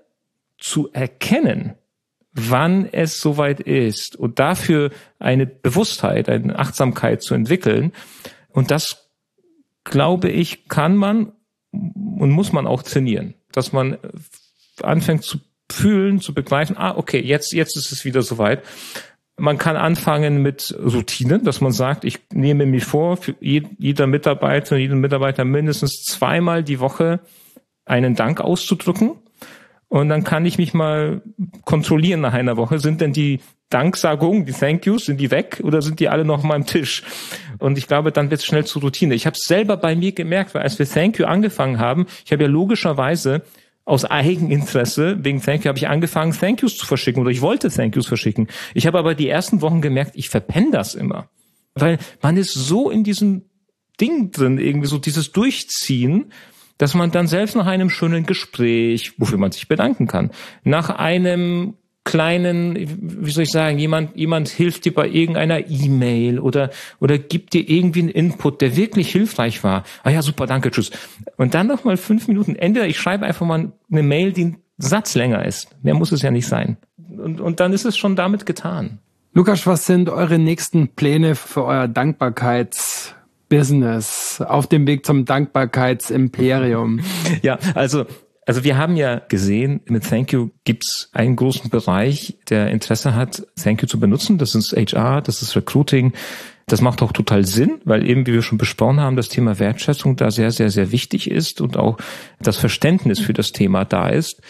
zu erkennen, wann es soweit ist und dafür eine Bewusstheit, eine Achtsamkeit zu entwickeln. Und das, glaube ich, kann man und muss man auch trainieren, dass man anfängt zu fühlen, zu begreifen, ah, okay, jetzt, jetzt ist es wieder soweit. Man kann anfangen mit Routinen, dass man sagt, ich nehme mir vor, für jeder Mitarbeiter, jeden Mitarbeiter mindestens zweimal die Woche einen Dank auszudrücken. Und dann kann ich mich mal kontrollieren nach einer Woche. Sind denn die Danksagungen, die Thank Yous, sind die weg oder sind die alle noch auf meinem Tisch? Und ich glaube, dann wird es schnell zur Routine. Ich habe es selber bei mir gemerkt, weil als wir Thank You angefangen haben, ich habe ja logischerweise aus Eigeninteresse, wegen Thank You habe ich angefangen, Thank Yous zu verschicken oder ich wollte Thank Yous verschicken. Ich habe aber die ersten Wochen gemerkt, ich verpenne das immer. Weil man ist so in diesem Ding drin, irgendwie so dieses Durchziehen, dass man dann selbst nach einem schönen Gespräch, wofür man sich bedanken kann, nach einem kleinen, wie soll ich sagen, jemand jemand hilft dir bei irgendeiner E-Mail oder oder gibt dir irgendwie einen Input, der wirklich hilfreich war. Ah ja, super, danke, tschüss. Und dann noch mal fünf Minuten. Entweder ich schreibe einfach mal eine Mail, die einen Satz länger ist. Mehr muss es ja nicht sein. Und und dann ist es schon damit getan. Lukas, was sind eure nächsten Pläne für euer Dankbarkeits Business auf dem Weg zum Dankbarkeitsimperium? Ja, also also wir haben ja gesehen, mit Thank You gibt's einen großen Bereich, der Interesse hat, Thank You zu benutzen. Das ist H R, das ist Recruiting. Das macht auch total Sinn, weil eben, wie wir schon besprochen haben, das Thema Wertschätzung da sehr, sehr, sehr wichtig ist und auch das Verständnis für das Thema da ist.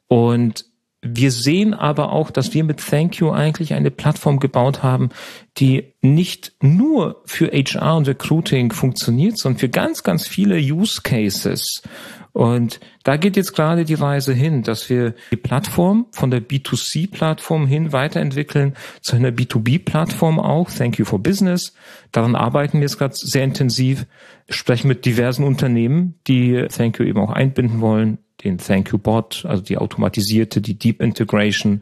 Und wir sehen aber auch, dass wir mit Thank You eigentlich eine Plattform gebaut haben, die nicht nur für H R und Recruiting funktioniert, sondern für ganz, ganz viele Use Cases. Und da geht jetzt gerade die Reise hin, dass wir die Plattform von der B zwei C-Plattform hin weiterentwickeln zu einer B zwei B-Plattform auch, Thank You for Business. Daran arbeiten wir jetzt gerade sehr intensiv, sprechen mit diversen Unternehmen, die Thank You eben auch einbinden wollen, den Thank You Bot, also die automatisierte, die Deep Integration,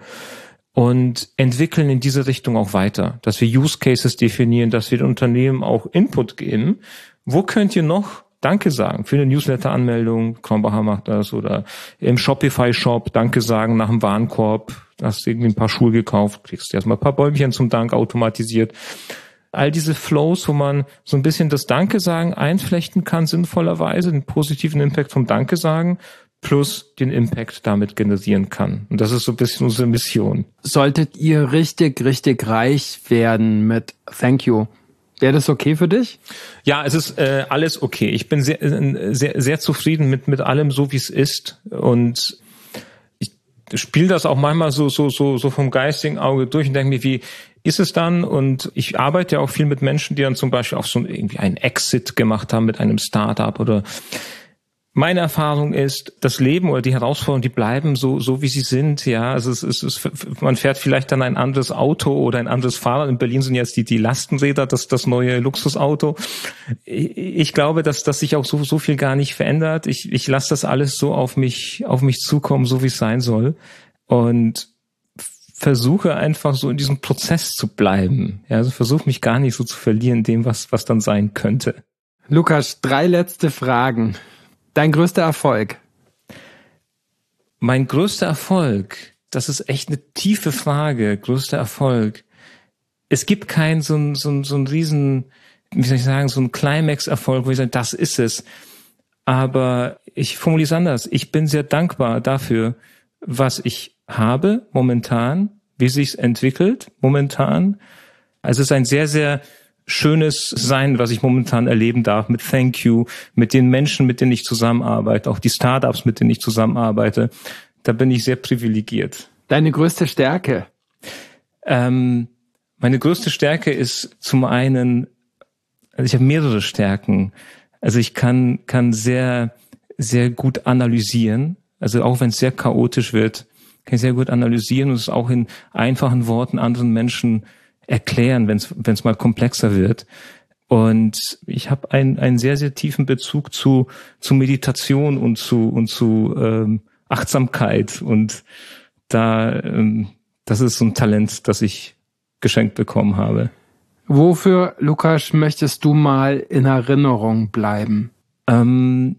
und entwickeln in diese Richtung auch weiter, dass wir Use Cases definieren, dass wir den Unternehmen auch Input geben. Wo könnt ihr noch Danke sagen für eine Newsletter-Anmeldung? Kronbacher macht das, oder im Shopify-Shop Danke sagen nach dem Warenkorb. Hast du irgendwie ein paar Schuhe gekauft, kriegst du erstmal ein paar Bäumchen zum Dank automatisiert. All diese Flows, wo man so ein bisschen das Danke sagen einflechten kann, sinnvollerweise, den positiven Impact vom Danke sagen, plus den Impact damit generieren kann. Und das ist so ein bisschen unsere Mission. Solltet ihr richtig, richtig reich werden mit Thank You, Wäre das okay für dich? Ja, es ist äh, alles okay. Ich bin sehr, sehr, sehr zufrieden mit mit allem, so wie es ist. Und ich spiele das auch manchmal so so so so vom geistigen Auge durch und denke mir, wie ist es dann? Und ich arbeite ja auch viel mit Menschen, die dann zum Beispiel auch so irgendwie einen Exit gemacht haben mit einem Startup oder. Meine Erfahrung ist, das Leben oder die Herausforderungen, die bleiben so, so wie sie sind, ja. Also es ist, es ist, man fährt vielleicht dann ein anderes Auto oder ein anderes Fahrrad. In Berlin sind jetzt die, die Lastenräder, das, das neue Luxusauto. Ich glaube, dass, dass sich auch so, so viel gar nicht verändert. Ich, ich lasse das alles so auf mich, auf mich zukommen, so wie es sein soll. Und versuche einfach so in diesem Prozess zu bleiben. Ja, also versuche mich gar nicht so zu verlieren in dem, was, was dann sein könnte. Lukas, drei letzte Fragen. Dein größter Erfolg? Mein größter Erfolg, das ist echt eine tiefe Frage, größter Erfolg. Es gibt keinen so einen so einen, so einen riesen, wie soll ich sagen, so einen Climax-Erfolg, wo ich sage, das ist es. Aber ich formuliere es anders. Ich bin sehr dankbar dafür, was ich habe momentan, wie sich's entwickelt momentan. Also es ist ein sehr, sehr schönes Sein, was ich momentan erleben darf mit Thank You, mit den Menschen, mit denen ich zusammenarbeite, auch die Startups, mit denen ich zusammenarbeite. Da bin ich sehr privilegiert. Deine größte Stärke? Ähm, meine größte Stärke ist zum einen, also ich habe mehrere Stärken. Also ich kann kann sehr sehr gut analysieren. Also auch wenn es sehr chaotisch wird, kann ich sehr gut analysieren und es auch in einfachen Worten anderen Menschen erklären, wenn es wenn es mal komplexer wird. Und ich habe einen einen sehr sehr tiefen Bezug zu zu Meditation und zu und zu ähm, Achtsamkeit und da ähm, das ist so ein Talent, das ich geschenkt bekommen habe. Wofür, Lukas, möchtest du mal in Erinnerung bleiben? Ähm,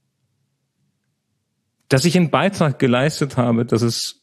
dass ich einen Beitrag geleistet habe, dass es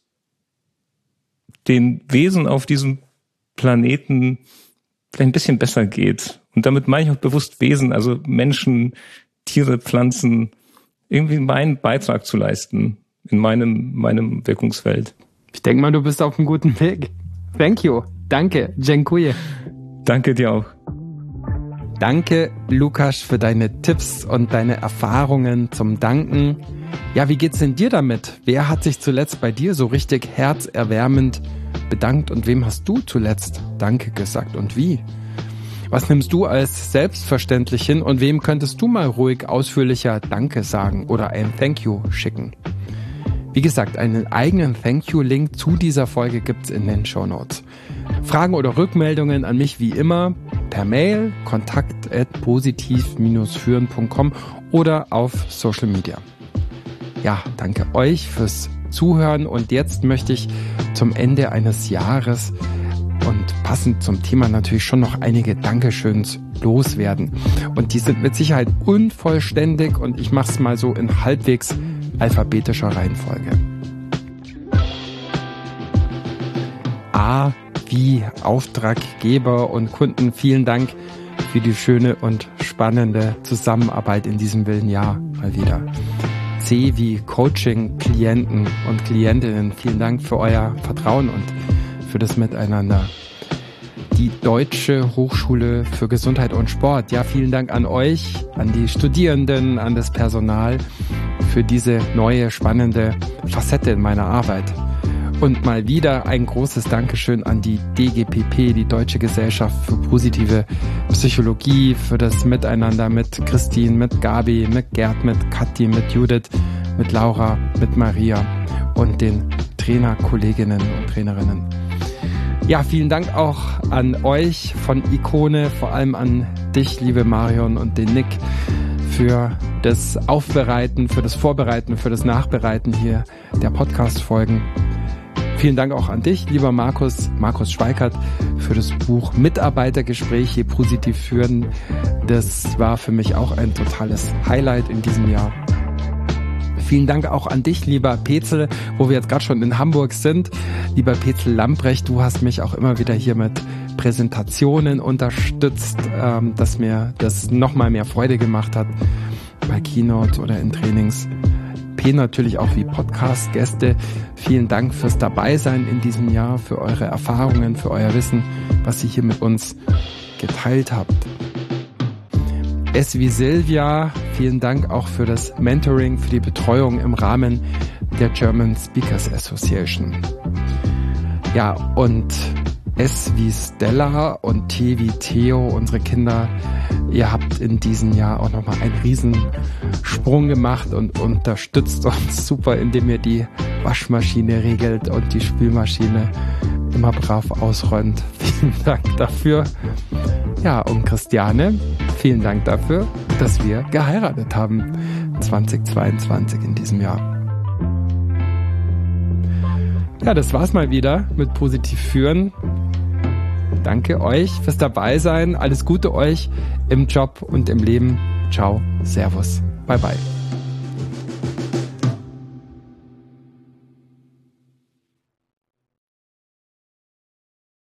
den Wesen auf diesem Planeten vielleicht ein bisschen besser geht. Und damit meine ich auch bewusst Wesen, also Menschen, Tiere, Pflanzen, irgendwie meinen Beitrag zu leisten in meinem, meinem Wirkungsfeld. Ich denke mal, du bist auf einem guten Weg. Thank you. Danke. Dziękuję. Danke dir auch. Danke, Lukas, für deine Tipps und deine Erfahrungen zum Danken. Ja, wie geht's denn dir damit? Wer hat sich zuletzt bei dir so richtig herzerwärmend bedankt und wem hast du zuletzt Danke gesagt und wie? Was nimmst du als selbstverständlich hin und wem könntest du mal ruhig ausführlicher Danke sagen oder ein Thank You schicken? Wie gesagt, einen eigenen Thank You-Link zu dieser Folge gibt's in den Shownotes. Fragen oder Rückmeldungen an mich wie immer per Mail kontakt at positiv führen punkt com oder auf Social Media. Ja, danke euch fürs Zuhören und jetzt möchte ich zum Ende eines Jahres und passend zum Thema natürlich schon noch einige Dankeschöns loswerden. Und die sind mit Sicherheit unvollständig und ich mache es mal so in halbwegs alphabetischer Reihenfolge. A wie Auftraggeber und Kunden, vielen Dank für die schöne und spannende Zusammenarbeit in diesem wilden Jahr mal wieder. C wie Coaching-Klienten und Klientinnen, vielen Dank für euer Vertrauen und für das Miteinander. Die Deutsche Hochschule für Gesundheit und Sport, ja, vielen Dank an euch, an die Studierenden, an das Personal für diese neue, spannende Facette in meiner Arbeit. Und mal wieder ein großes Dankeschön an die D G P P, die Deutsche Gesellschaft für positive Psychologie, für das Miteinander mit Christine, mit Gabi, mit Gerd, mit Kathi, mit Judith, mit Laura, mit Maria und den Trainerkolleginnen und Trainerinnen. Ja, vielen Dank auch an euch von Ikone, vor allem an dich, liebe Marion, und den Nick für das Aufbereiten, für das Vorbereiten, für das Nachbereiten hier der Podcast-Folgen. Vielen Dank auch an dich, lieber Markus, Markus Schweikert, für das Buch Mitarbeitergespräche positiv führen. Das war für mich auch ein totales Highlight in diesem Jahr. Vielen Dank auch an dich, lieber Petzel, wo wir jetzt gerade schon in Hamburg sind. Lieber Petzel Lambrecht, du hast mich auch immer wieder hier mit Präsentationen unterstützt, ähm, dass mir das nochmal mehr Freude gemacht hat, bei Keynote oder in Trainings. P natürlich auch wie Podcast-Gäste. Vielen Dank fürs Dabeisein in diesem Jahr, für eure Erfahrungen, für euer Wissen, was ihr hier mit uns geteilt habt. S wie Silvia, vielen Dank auch für das Mentoring, für die Betreuung im Rahmen der German Speakers Association. Ja, und S wie Stella und T wie Theo, unsere Kinder, ihr habt in diesem Jahr auch nochmal einen Riesensprung gemacht und unterstützt uns super, indem ihr die Waschmaschine regelt und die Spülmaschine immer brav ausräumt. Vielen Dank dafür. Ja, und Christiane, vielen Dank dafür, dass wir geheiratet haben zweitausendzweiundzwanzig in diesem Jahr. Ja, das war's mal wieder mit Positiv führen. Danke euch fürs Dabeisein. Alles Gute euch im Job und im Leben. Ciao, Servus, bye bye.